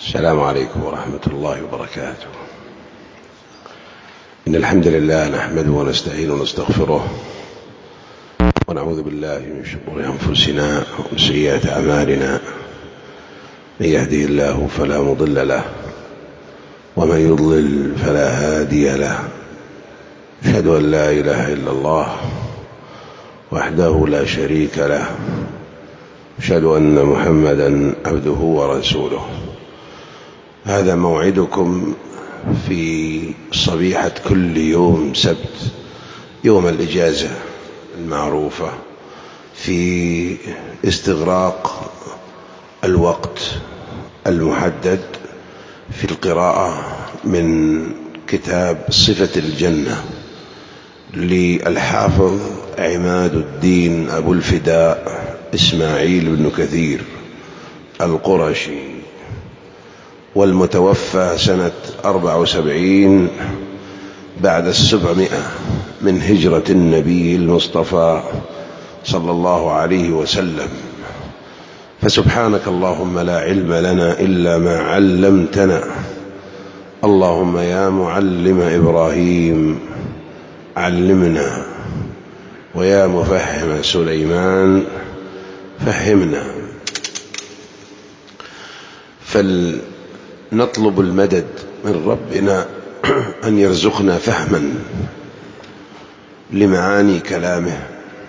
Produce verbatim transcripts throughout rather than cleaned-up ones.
السلام عليكم ورحمة الله وبركاته. إن الحمد لله نحمده ونستعينه ونستغفره ونعوذ بالله من شرور أنفسنا ومن سيئات أعمالنا. من يهدي الله فلا مضل له ومن يضلل فلا هادي له. أشهد أن لا إله إلا الله وحده لا شريك له. أشهد أن محمدا عبده ورسوله. هذا موعدكم في صبيحة كل يوم سبت، يوم الإجازة المعروفة، في استغراق الوقت المحدد في القراءة من كتاب صفة الجنة للحافظ عماد الدين أبو الفداء إسماعيل بن كثير القرشي، والمتوفى سنة أربع وسبعين بعد السبعمائة من هجرة النبي المصطفى صلى الله عليه وسلم. فسبحانك اللهم لا علم لنا إلا ما علمتنا. اللهم يا معلم إبراهيم علمنا، ويا مفهم سليمان فهمنا. فلنطلب المدد من ربنا أن يرزقنا فهما لمعاني كلامه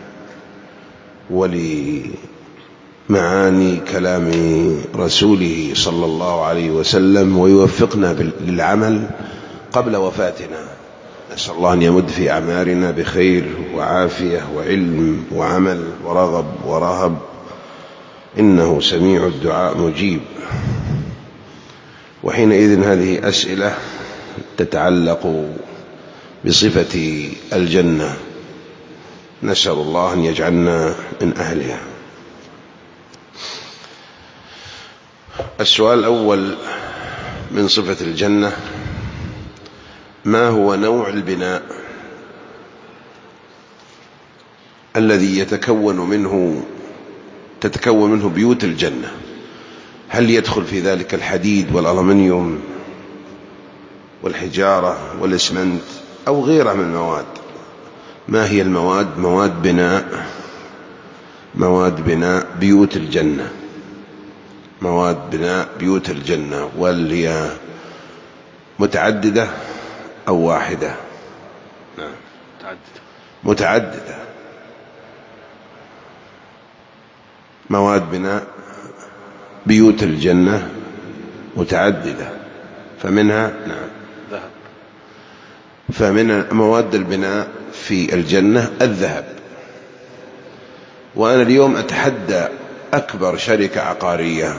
ولمعاني كلام رسوله صلى الله عليه وسلم، ويوفقنا للعمل قبل وفاتنا. نسأل الله أن يمد في أعمارنا بخير وعافية وعلم وعمل ورغب ورهب، إنه سميع الدعاء مجيب. وحينئذ هذه أسئلة تتعلق بصفة الجنة، نسأل الله أن يجعلنا من أهلها. السؤال الأول من صفة الجنة: ما هو نوع البناء الذي يتكون منه تتكون منه بيوت الجنة؟ هل يدخل في ذلك الحديد والألمنيوم والحجارة والإسمنت أو غيرها من المواد؟ ما هي المواد؟ مواد بناء مواد بناء بيوت الجنة مواد بناء بيوت الجنة وهل هي متعددة أو واحدة؟ نعم متعددة. متعددة. مواد بناء بيوت الجنة متعددة، فمنها نعم ذهب. فمن مواد البناء في الجنة الذهب. وأنا اليوم أتحدى أكبر شركة عقارية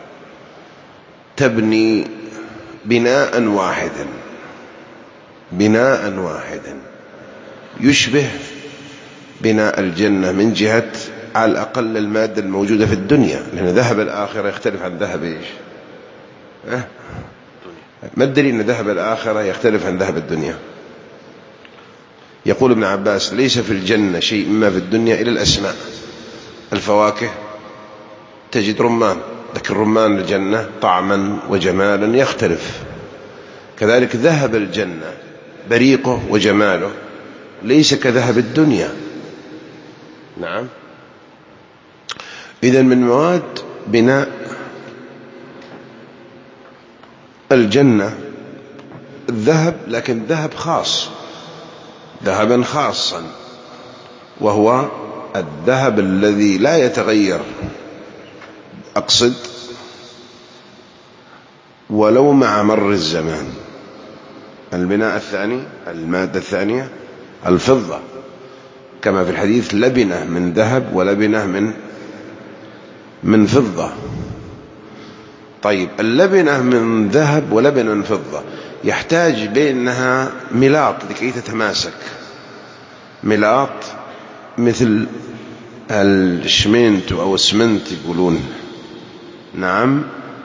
تبني بناء واحدا بناء واحدا يشبه بناء الجنة من جهة على الأقل المادة الموجودة في الدنيا، لأن ذهب الآخرة يختلف عن ذهب إيش؟ أه؟ ما الدليل أن ذهب الآخرة يختلف عن ذهب الدنيا؟ يقول ابن عباس: ليس في الجنة شيء مما في الدنيا إلا الأسماء. الفواكه تجد رمان، لكن رمان الجنة طعما وجمالا يختلف. كذلك ذهب الجنة بريقه وجماله ليس كذهب الدنيا. نعم. إذن من مواد بناء الجنة الذهب، لكن ذهب خاص، ذهبا خاصا، وهو الذهب الذي لا يتغير، أقصد ولو مع مر الزمان. البناء الثاني، المادة الثانية الفضة، كما في الحديث: لبنة من ذهب ولبنة من من فضة. طيب، اللبنة من ذهب ولبنة من فضة يحتاج بينها ملاط لكي تتماسك، ملاط مثل الشمنت أو السمنت يقولون. نعم،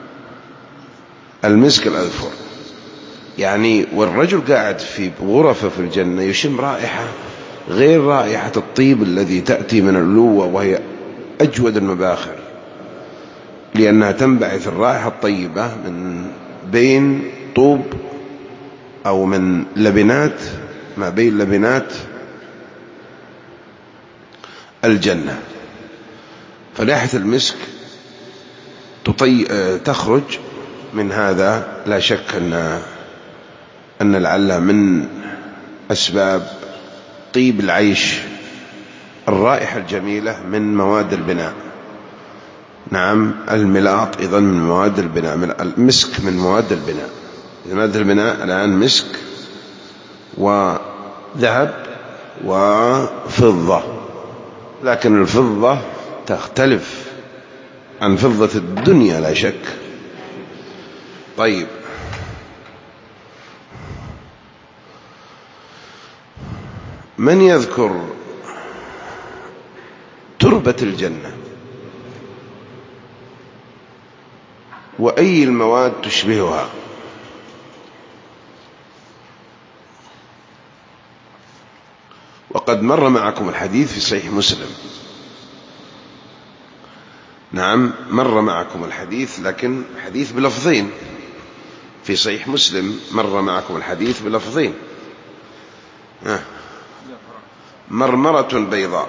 المسك الأذفر يعني. والرجل قاعد في غرفة في الجنة يشم رائحة غير رائحة الطيب الذي تأتي من العلوة، وهي أجود المباخر. لأنها تنبعث الرائحة الطيبة من بين طوب أو من لبنات، ما بين لبنات الجنة. فرائحة المسك تطي... تخرج من هذا. لا شك أن أن لعل من أسباب طيب العيش الرائحة الجميلة من مواد البناء. نعم، الملاط أيضا من مواد البناء، المسك من مواد البناء. مواد البناء الآن مسك وذهب وفضة، لكن الفضة تختلف عن فضة الدنيا لا شك. طيب، من يذكر تربة الجنة وأي المواد تشبهها؟ وقد مر معكم الحديث في صحيح مسلم. نعم، مر معكم الحديث، لكن حديث بلفظين. في صحيح مسلم مر معكم الحديث بلفظين. مرمرة بيضاء.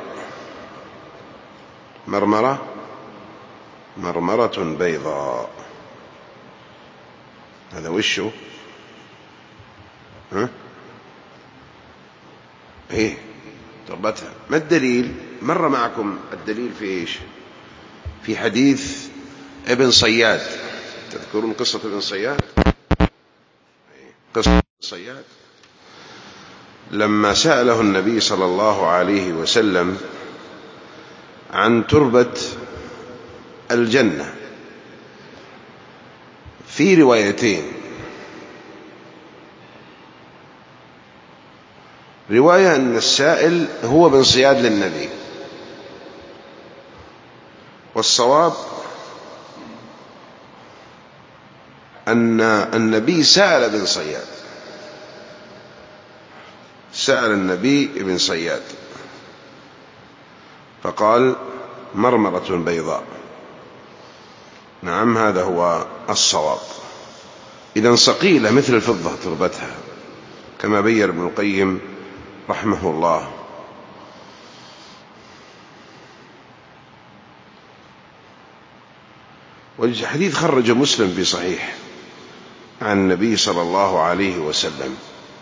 مرمرة مرمرة بيضاء، هذا وشه؟ ها؟ ايه تربتها. ما الدليل؟ مر معكم الدليل في ايش؟ في حديث ابن صياد. تذكرون قصة ابن صياد؟ قصة ابن صياد لما سأله النبي صلى الله عليه وسلم عن تربة الجنة في روايتين. رواية أن السائل هو ابن صياد للنبي، والصواب أن النبي سأل ابن صياد، سأل النبي ابن صياد فقال مرمرة بيضاء. نعم، هذا هو الصواب. إذن صقيلة مثل الفضة تربتها، كما بين ابن القيم رحمه الله. والحديث خرج مسلم في صحيح عن النبي صلى الله عليه وسلم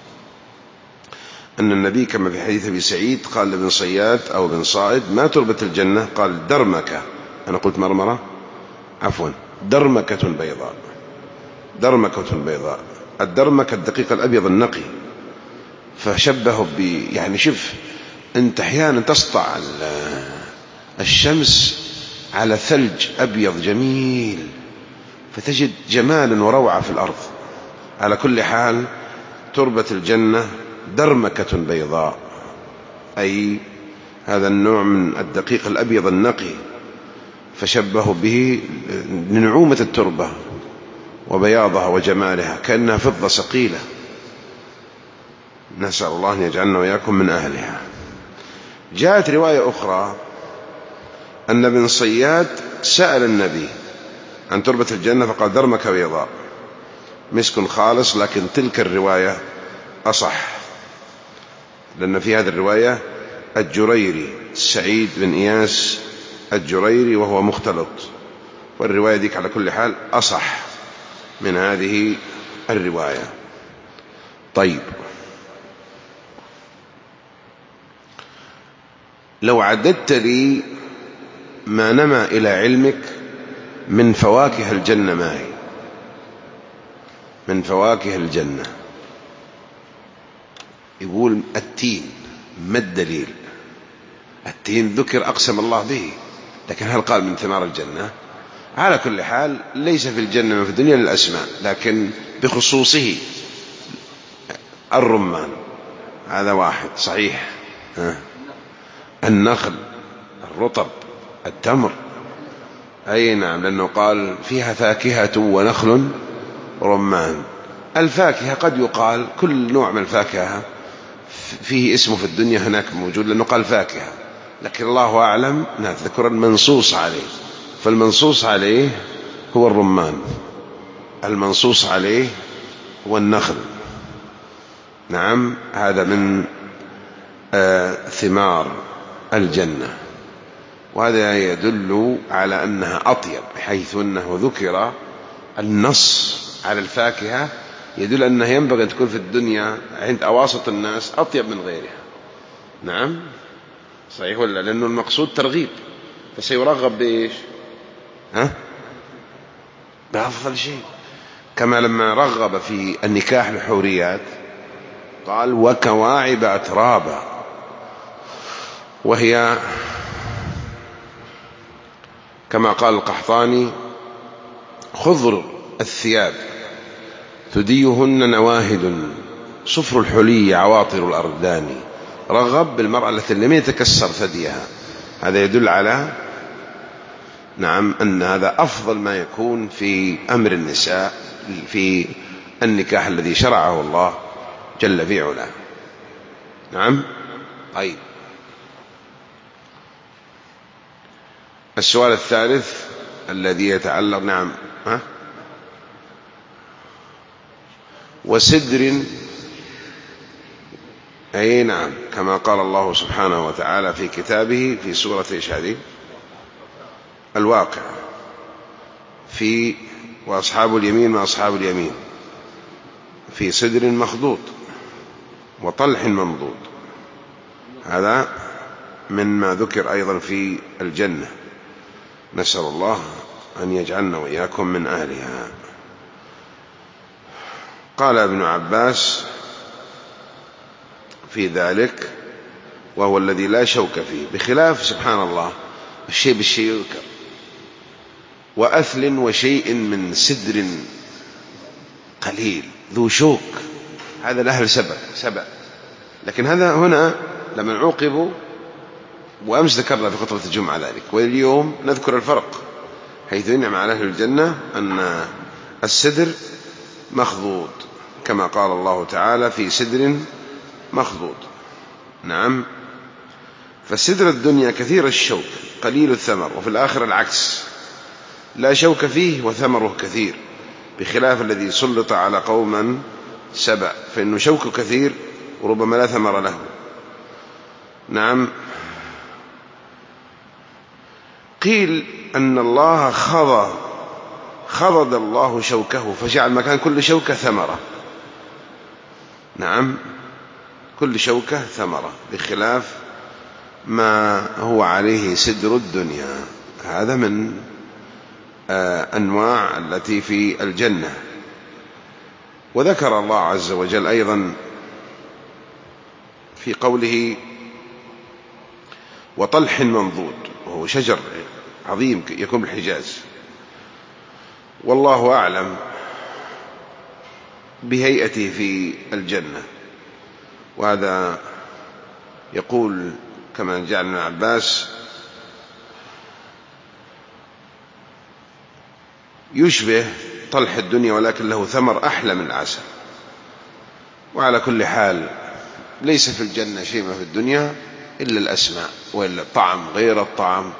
أن النبي كما في حديث أبي سعيد قال لابن صياد أو ابن صائد ما تربة الجنة؟ قال درمكة. أنا قلت مرمرة، عفوا، درمكة بيضاء. درمكة بيضاء. الدرمكة الدقيق الأبيض النقي. فشبهه ب يعني شوف أنت أحيانا تسطع الشمس على ثلج أبيض جميل فتجد جمالا وروعة في الأرض. على كل حال تربة الجنة درمكة بيضاء، أي هذا النوع من الدقيق الأبيض النقي، فشبهه به لنعومة التربة وبياضها وجمالها، كأنها فضة صقيلة. نسأل الله أن يجعلنا وإياكم من أهلها. جاءت رواية أخرى أن ابن صياد سأل النبي عن تربة الجنة فقال درمكة بيضاء مسك خالص، لكن تلك الرواية أصح، لأن في هذه الرواية الجريري سعيد بن إياس الجريري وهو مختلط، والرواية ذيك على كل حال أصح من هذه الرواية. طيب، لو عددت لي ما نما إلى علمك من فواكه الجنة ما هي؟ من فواكه الجنة. يقول التين. ما الدليل؟ التين ذكر أقسم الله به، لكن هل قال من ثمار الجنة؟ على كل حال ليس في الجنة ما في الدنيا للأسماء، لكن بخصوصه الرمان هذا واحد صحيح. ها. النخل، الرطب، التمر. أي نعم، لأنه قال فيها فاكهة ونخل رمان. الفاكهة قد يقال كل نوع من الفاكهة فيه اسمه في الدنيا هناك موجود، لأنه قال فاكهة، لكن الله أعلم نذكر المنصوص عليه. فالمنصوص عليه هو الرمان، المنصوص عليه هو النخل. نعم، هذا من آه ثمار الجنة، وهذا يدل على أنها أطيب، حيث أنه ذكر النص على الفاكهة يدل أنها ينبغي أن تكون في الدنيا عند أواسط الناس أطيب من غيرها. نعم صحيح ولا؟ لأنه المقصود ترغيب، فسيرغب بإيش؟ ها؟ بأفضل شيء، كما لما رغب في النكاح الحوريات قال وكواعب أترابا، وهي كما قال القحطاني خضر الثياب ثديهن نواهد صفر الحلي عواطر الأردان. رغب بالمرأة التي لم يتكسر ثديها، هذا يدل على نعم أن هذا أفضل ما يكون في أمر النساء في النكاح الذي شرعه الله جل في علاه. نعم. طيب، السؤال الثالث الذي يتعلق نعم ها وسدر، أي نعم، كما قال الله سبحانه وتعالى في كتابه في سورة إيش هذه؟ الواقع، في وأصحاب اليمين ما أصحاب اليمين في سدر مخضود وطلح منضود. هذا مما ذكر أيضا في الجنة، نسأل الله أن يجعلنا وإياكم من أهلها. قال ابن عباس في ذلك وهو الذي لا شوك فيه، بخلاف سبحان الله الشيء بالشيء يذكر، وأثل وشيء من سدر قليل ذو شوك، هذا لأهل سبأ سبأ، لكن هذا هنا لما عوقبوا، وأمس ذكرنا في خطبة الجمعة ذلك، واليوم نذكر الفرق، حيث إنما على أهل الجنة أن السدر مخضود كما قال الله تعالى في سدر مخضود. نعم، فسدر الدنيا كثير الشوك قليل الثمر، وفي الآخرة العكس، لا شوك فيه وثمره كثير، بخلاف الذي سلط على قوما سبأ فإنه شوك كثير وربما لا ثمر له. نعم. قيل أن الله خض خضد الله شوكه فجعل مكان كل شوكة ثمرة. نعم، كل شوكة ثمرة، بخلاف ما هو عليه سدر الدنيا، هذا من أنواع التي في الجنة. وذكر الله عز وجل أيضا في قوله وطلح منضود، وهو شجر عظيم يكون بالحجاز، والله أعلم بهيئته في الجنة. وهذا يقول كما جاء ابن عباس يشبه طلح الدنيا ولكن له ثمر أحلى من العسل. وعلى كل حال ليس في الجنة شيء ما في الدنيا إلا الأسماء، وإلا الطعم غير الطعم،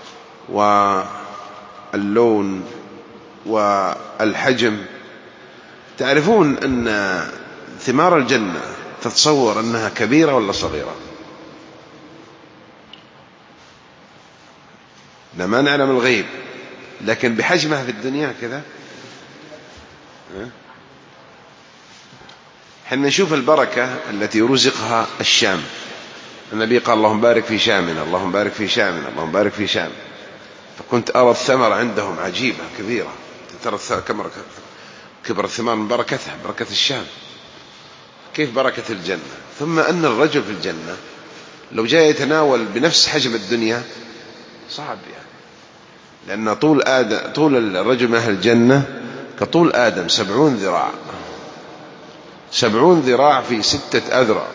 واللون والحجم. تعرفون أن ثمار الجنة تتصور أنها كبيرة ولا صغيرة؟ لما نعلم الغيب، لكن بحجمها في الدنيا كذا. حين نشوف البركة التي رزقها الشام، النبي قال اللهم بارك في شامنا، اللهم بارك في شامنا، اللهم بارك في شام. فكنت أرى الثمر عندهم عجيبة كبيرة، ترى كبر الثمار من بركتها، بركة الشام، كيف بركة الجنة. ثم أن الرجل في الجنة لو جاء يتناول بنفس حجم الدنيا صعب يعني، لأن طول آدم طول الرجل من أهل الجنة كطول آدم سبعون ذراع، سبعون ذراع في ستة أذرع،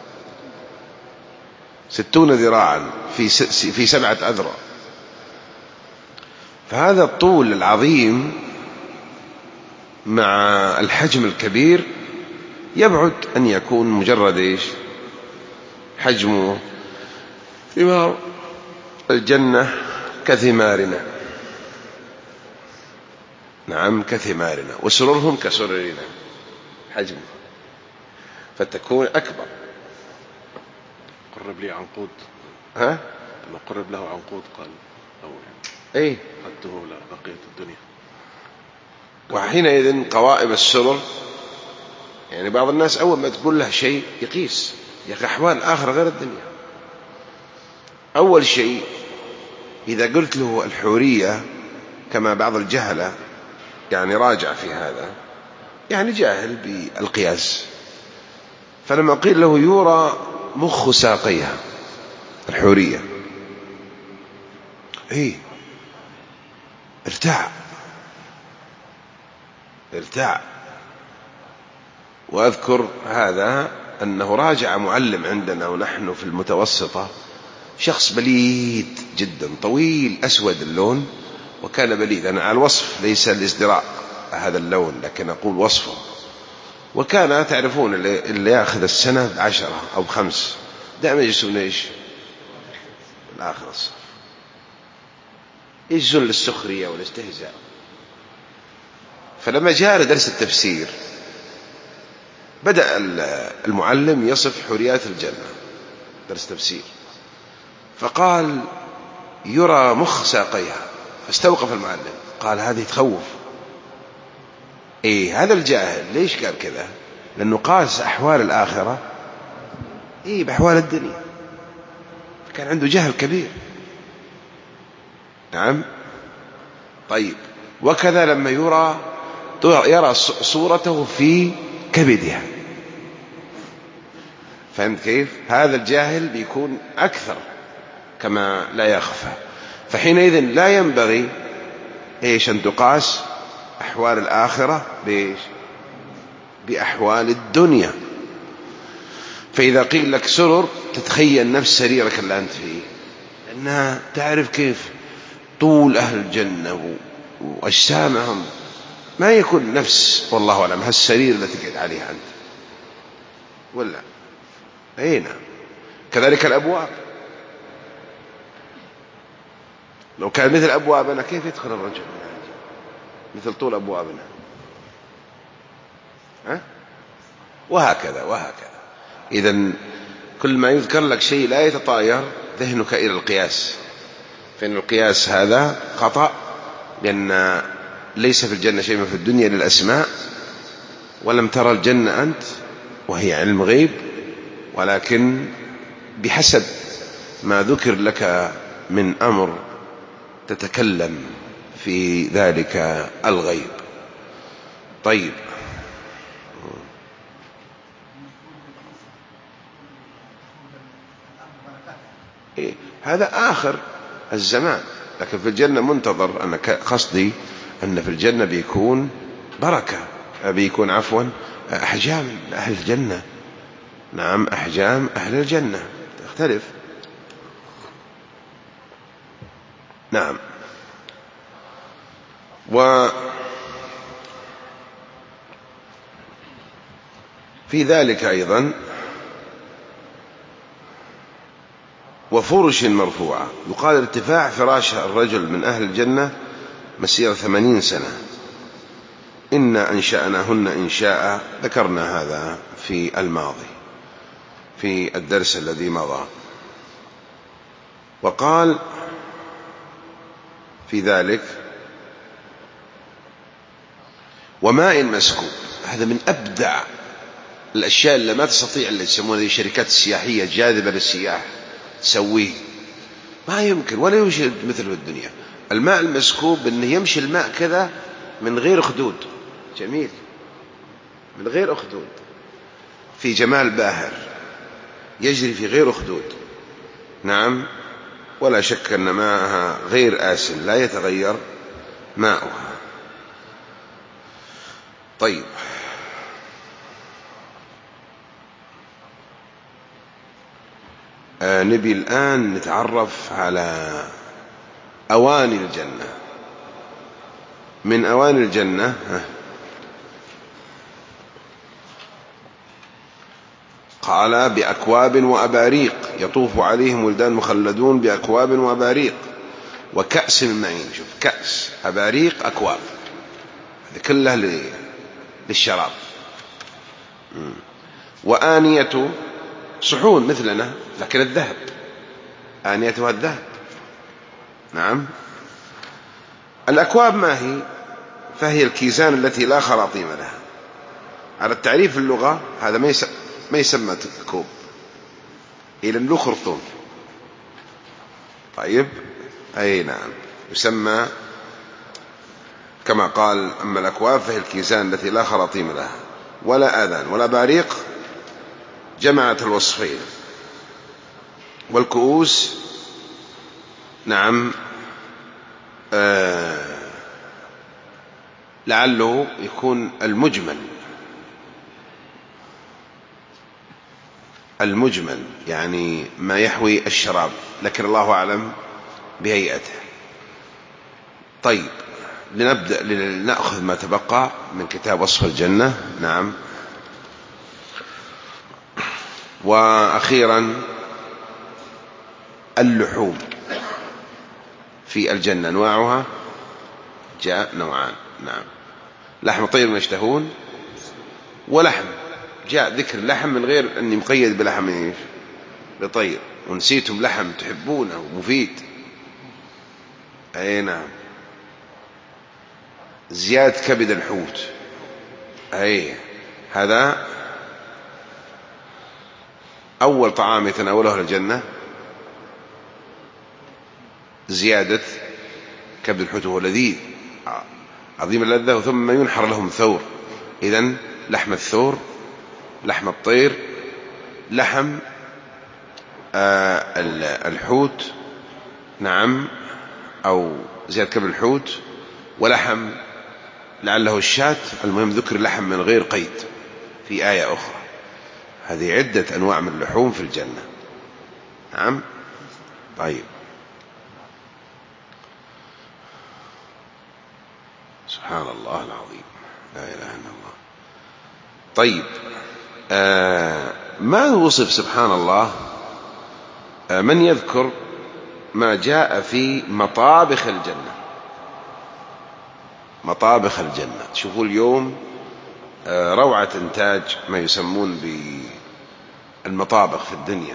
ستون ذراعا في في سبعة أذرع. فهذا الطول العظيم مع الحجم الكبير يبعد أن يكون مجرد إيش حجم ثمار الجنة كثمارنا. نعم كثمارنا، وسررهم كسررنا حجم، فتكون أكبر. قرب لي عنقود. ها؟ لما قرب له عنقود قال أو إيه أخذته لبقية الدنيا. وحينئذ قوائم السرر، يعني بعض الناس أول ما تقول له شيء يقيس، يا أخي أحوال آخر غير الدنيا. أول شيء إذا قلت له الحورية كما بعض الجهلة، يعني راجع في هذا، يعني جاهل بالقياس، فلما قيل له يورى مخ ساقيها الحورية، إيه ارتاع ارتاع. وأذكر هذا أنه راجع معلم عندنا ونحن في المتوسطة، شخص بليد جدا طويل أسود اللون، وكان بليد، أنا على الوصف ليس الازدراء هذا اللون لكن أقول وصفه. وكان تعرفون اللي, اللي يأخذ السنة عشرة أو خمس دائما يجلسون إيش الآخر الصف، يجلسون للسخرية والاستهزاء. فلما جاء درس التفسير بدأ المعلم يصف حوريات الجنة، درس تفسير، فقال يرى مخ ساقيها، فاستوقف المعلم قال هذه تخوف. إيه هذا الجاهل ليش قال كذا؟ لأنه قاس أحوال الآخرة إيه بأحوال الدنيا، كان عنده جهل كبير. نعم. طيب وكذا لما يرى يرى صورته في كبدها، فهمت كيف؟ هذا الجاهل بيكون أكثر كما لا يخفى. فحينئذ لا ينبغي إيش أن تقاس أحوال الآخرة بإيش؟ بأحوال الدنيا. فإذا قيل لك سرر تتخيل نفس سريرك اللي أنت فيه، لأنها تعرف كيف طول أهل الجنة وأجسامهم ما يكون نفس، والله أعلم، هالسرير التي تقعد عليها أنت ولا أي نعم. كذلك الأبواب، لو كان مثل أبوابنا كيف يدخل الرجل مثل طول أبوابنا؟ ها؟ وهكذا وهكذا. إذن كل ما يذكر لك شيء لا يتطاير ذهنك إلى القياس، فإن القياس هذا خطأ، لأن ليس في الجنة شيء ما في الدنيا للأسماء، ولم ترى الجنة أنت وهي علم غيب، ولكن بحسب ما ذكر لك من أمر تتكلم في ذلك الغيب. طيب إيه؟ هذا آخر الزمان، لكن في الجنة منتظر. أنا قصدي أن في الجنة بيكون بركة، بيكون عفوا أحجام أهل الجنة. نعم أحجام أهل الجنة تختلف. نعم. وفي ذلك أيضا وفرش مرفوعة، يقال ارتفاع فراش الرجل من أهل الجنة مسيرة ثمانين سنة. إنا أنشأناهن إنشاء، ذكرنا هذا في الماضي في الدرس الذي مضى. وقال في ذلك وماء مسكوب. هذا من أبدع الأشياء اللي ما تستطيع اللي يسمونها الشركات السياحية جاذبة للسياح تسويه، ما يمكن ولا يوجد مثله الدنيا. الماء المسكوب إنه يمشي الماء كذا من غير خدود، جميل، من غير أخدود، في جمال باهر، يجري في غير أخدود. نعم. ولا شك أن ماءها غير آسن، لا يتغير ماؤها. طيب آه نبي الآن نتعرف على أواني الجنة. من أواني الجنة قال بأكواب وأباريق يطوف عليهم ولدان مخلدون بأكواب وأباريق وكأس من معين. شوف، كأس، أباريق، أكواب. هذه كلها للشراب. وآنية صحون مثلنا لكن الذهب، آنيتها الذهب. نعم. الأكواب ما هي؟ فهي الكيسان التي لا خراطيم لها. على التعريف في اللغة هذا ما يسمى كوب إلى له خرطوم. طيب أي نعم، يسمى كما قال: أما الأكواب فهي الكيسان التي لا خراطيم لها ولا آذان ولا باريق، جمعت الوصفين. والكؤوس نعم آه لعله يكون المجمل المجمل يعني ما يحوي الشراب، لكن الله أعلم بهيئته. طيب لنبدأ لنأخذ ما تبقى من كتاب وصف الجنة. نعم. وأخيرا اللحوم في الجنة أنواعها جاء نوعان. نعم. لحم طير ما يشتهون، ولحم جاء ذكر لحم من غير أني مقيد بلحم إيش بطير. ونسيتم لحم تحبونه ومفيد. أي نعم. زيادة كبد الحوت، أي هذا أول طعام يتناوله الجنة، زيادة كبد الحوت، هو لذيذ عظيم اللذة، ثم ينحر لهم ثور. إذن لحم الثور، لحم الطير، لحم آه الحوت، نعم، أو زيادة كبد الحوت، ولحم لعله الشاة. المهم ذكر لحم من غير قيد في آية أخرى. هذه عدة أنواع من اللحوم في الجنة. نعم. طيب سبحان الله العظيم، لا إله إلا الله. طيب آه ما وصف سبحان الله؟ آه من يذكر ما جاء في مطابخ الجنة؟ مطابخ الجنة. شوفوا اليوم آه روعة إنتاج ما يسمون بالمطابخ في الدنيا،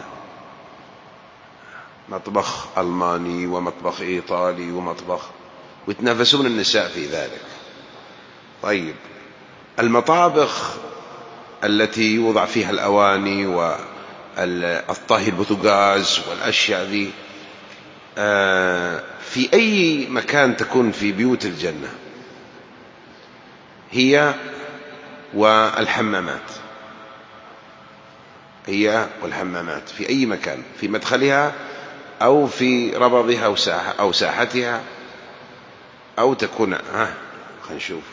مطبخ ألماني ومطبخ إيطالي ومطبخ، ويتنافسون النساء في ذلك. طيب المطابخ التي يوضع فيها الأواني والطهي البوتاغاز والأشياء ذي في أي مكان تكون في بيوت الجنة؟ هي والحمامات، هي والحمامات في أي مكان، في مدخلها أو في ربضها أو, ساحة أو ساحتها، أو تكون ها خلينا نشوف.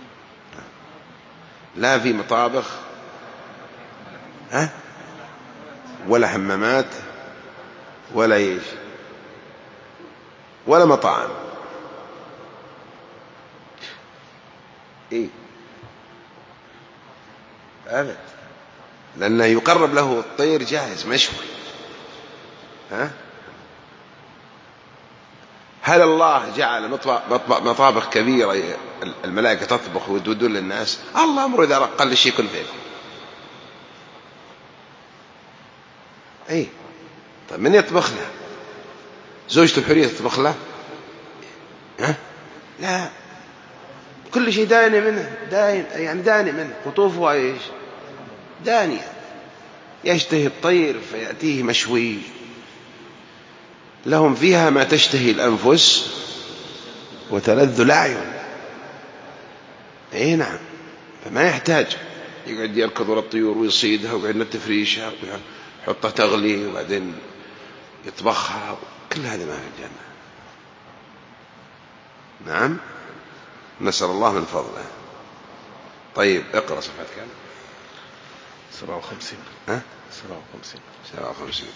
لا في مطابخ ها ولا حمامات ولا ايش ولا مطاعم. ايه أبد، لأنه يقرب له الطير جاهز مشوي. ها هل الله جعل مطابخ كبيرة الملائكة تطبخ ويدودون للناس؟ الله أمره إذا قل الشيء كن فيه. ايه طيب من يطبخ له؟ زوجته الحرية تطبخ له؟ ها لا، كل شيء داني منه، داين يعني داني منه، قطوفها ايش دانية. يشتهي الطير فيأتيه مشوي، لهم فيها ما تشتهي الأنفس وتلذ الأعين. اي نعم. فما يحتاج يقعد يركض ورا الطيور ويصيدها ويقعد نتفريشها ويحطها تغلي وبعدين يطبخها، كل هذا ما في الجنة. نعم، نسأل الله من فضله. طيب اقرأ صفحة كام؟ سبعة وخمسين. ها سبعة وخمسين. سبعة وخمسين.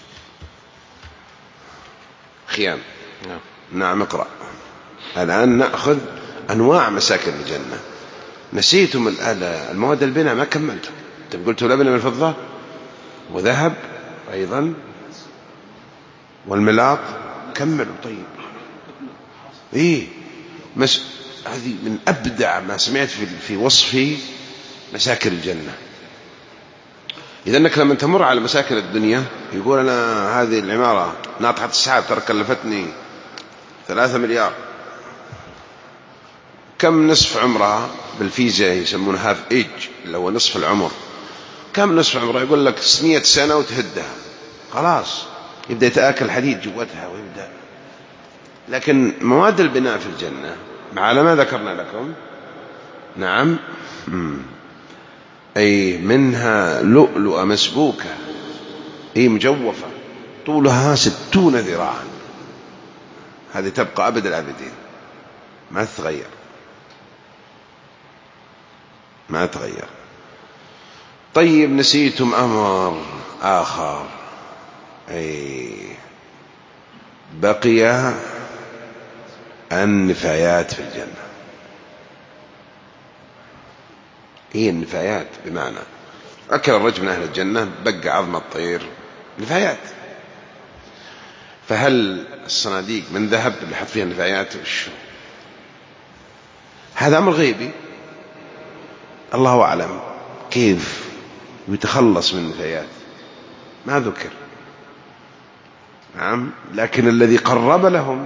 خيام. نعم. نعم اقرأ. الآن نأخذ أنواع مساكن الجنة. نسيتم المواد البناء ما كملتم. انتم قلتوا لبن من الفضة وذهب أيضا والملاط. كملوا. طيب ايه مس هذه من أبدع ما سمعت في وصف مساكن الجنة. إذا أنك لما تمر على مساكن الدنيا يقول أنا هذه العمارة ناطحة السحاب ترى كلفتني ثلاثة مليار، كم نصف عمرها؟ بالفيزياء يسمونها هاف ايج، اللي هو نصف العمر. كم نصف عمرها؟ يقول لك مئة سنة وتهدها، خلاص يبدأ يتآكل حديد جوتها ويبدأ. لكن مواد البناء في الجنة على ما ذكرنا لكم، نعم، أي منها لؤلؤة مسبوكة، أي مجوفة طولها ستون ذراعا، هذه تبقى أبد الآبدين ما تتغير، ما تغير. طيب نسيتم أمر آخر، أي بقي النفايات في الجنة. هي النفايات بمعنى أكل الرجل من أهل الجنة بقى عظم الطير، نفايات. فهل الصناديق من ذهب اللي حط فيها النفايات وشو؟ هذا أمر غيبي، الله أعلم كيف يتخلص من النفايات، ما ذكر. نعم، لكن الذي قرب لهم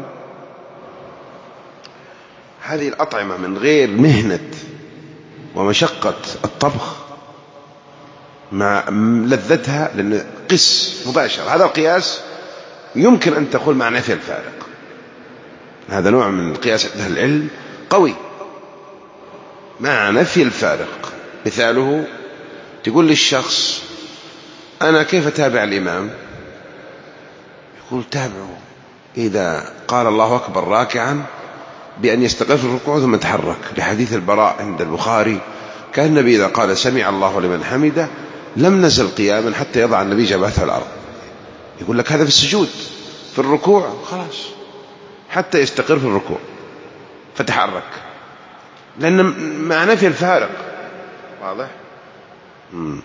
هذه الأطعمة من غير مهنة ومشقة الطبخ مع لذتها، لأن قس مباشر. هذا القياس يمكن أن تقول مع نفي الفارق، هذا نوع من القياس عند أهل العلم قوي، مع نفي الفارق. مثاله تقول للشخص أنا كيف أتابع الإمام؟ يقول تابعه إذا قال الله أكبر راكعا بأن يستقر في الركوع ثم يتحرك، لحديث البراء عند البخاري كان النبي إذا قال سمع الله لمن حمده لم نزل قياما حتى يضع النبي جبهته على الأرض. يقول لك هذا في السجود، في الركوع خلاص حتى يستقر في الركوع فتحرك، لأن مع نفي الفارق. واضح؟ مم.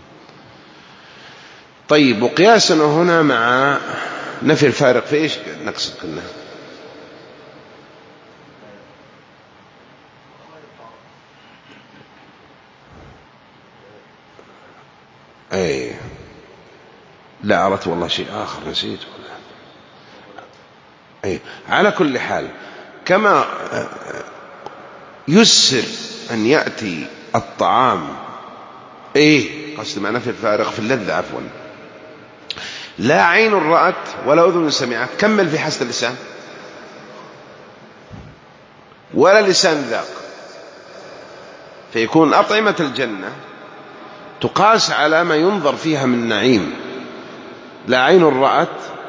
طيب، وقياسا هنا مع نفي الفارق في إيش نقصد كنا؟ أي لا أردت والله شيء آخر نسيت ولا. أي على كل حال، كما يسر أن يأتي الطعام إيه قصد معناه في الفارق في اللذة، عفوا، لا عين رأت ولا أذن سمعت، كمل في حاسة اللسان ولا لسان ذاق، فيكون أطعمة الجنة تقاس على ما ينظر فيها من نعيم. لا عين رأت،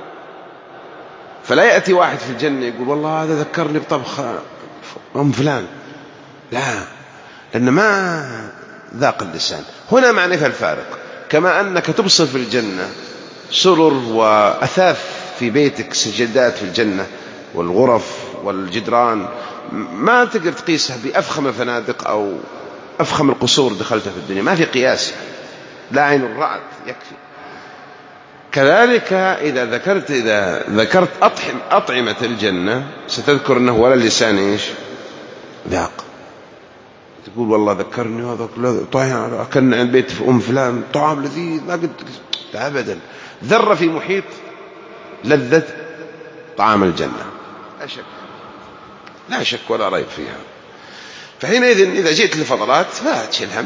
فلا يأتي واحد في الجنة يقول والله هذا ذكرني بطبخ أم فلان، لا، لأن ما ذاق اللسان. هنا معنى الفارق، كما أنك تبصر في الجنة سرر وأثاث في بيتك، سجادات في الجنة والغرف والجدران ما تقدر تقيسها بأفخم الفنادق أو أفخم القصور دخلتها في الدنيا، ما في قياس، لا عين رأت يكفي. كذلك إذا ذكرت إذا ذكرت أطعم أطعمة الجنة ستذكر أنه ولا اللسان إيش ذاق، تقول والله ذكرني هذا طعام أكلنا عند بيت في أم فلان طعام لذيذ ما قد أبدا ذرة في محيط لذة طعام الجنة، لا شك لا شك ولا ريب فيها. فحينئذ إذا جئت للفضلات لا تشيل هم،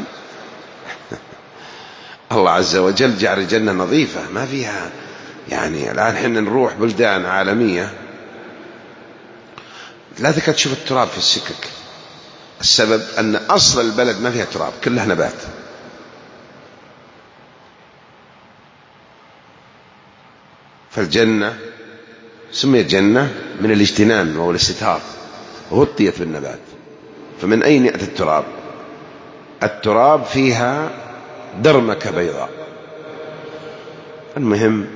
الله عز وجل جعل الجنة نظيفة ما فيها. يعني الآن حين نروح بلدان عالمية لا تكاد تشوف التراب في السكك، السبب أن أصل البلد ما فيها تراب، كلها نبات. فالجنة سميت جنة من الاجتنان وهو الاستتار، غطيت بالنبات. فمن أين يأتي التراب؟ التراب فيها درمكة بيضاء. المهم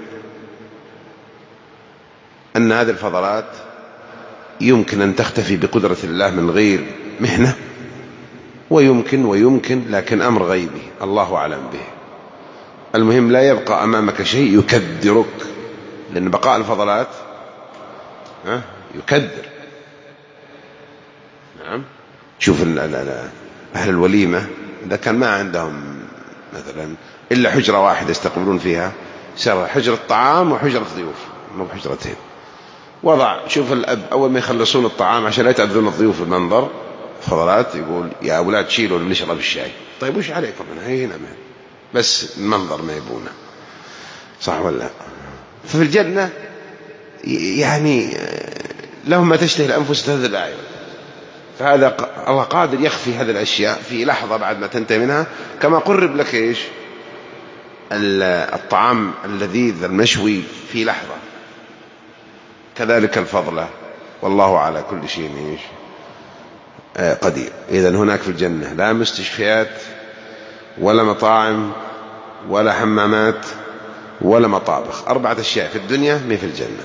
أن هذه الفضلات يمكن أن تختفي بقدرة الله من غير مهنة، ويمكن ويمكن لكن أمر غيبي الله أعلم به. المهم لا يبقى أمامك شيء يكدرك، لأن بقاء الفضلات يكدر. نعم، شوف أهل الوليمة إذا كان ما عندهم مثلا إلا حجرة واحدة يستقبلون فيها، سوى حجرة طعام وحجرة ضيوف، مو بحجرتين. وضع، شوف الأب أول ما يخلصون الطعام عشان لا يتأذون الضيوف المنظر فضلات، يقول يا أولاد شيلوا نشرب الشاي. طيب وش عليكم أنا هنا ما. بس المنظر ما يبونه، صح ولا لا؟ ففي الجنة يعني لهم ما تشتهي الأنفس تلذ الأعين. فهذا الله قادر يخفي هذه الأشياء في لحظة بعد ما تنتهي منها، كما قرب لك إيش الطعام اللذيذ المشوي في لحظة، كذلك الفضلة. والله على كل شيء إيش قدير. إذن هناك في الجنة لا مستشفيات ولا مطاعم ولا حمامات ولا مطابخ. أربعة أشياء في الدنيا ما في الجنة،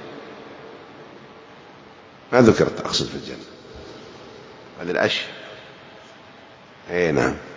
ما ذكرت أقصد في الجنة هذه الأشياء. أي نعم.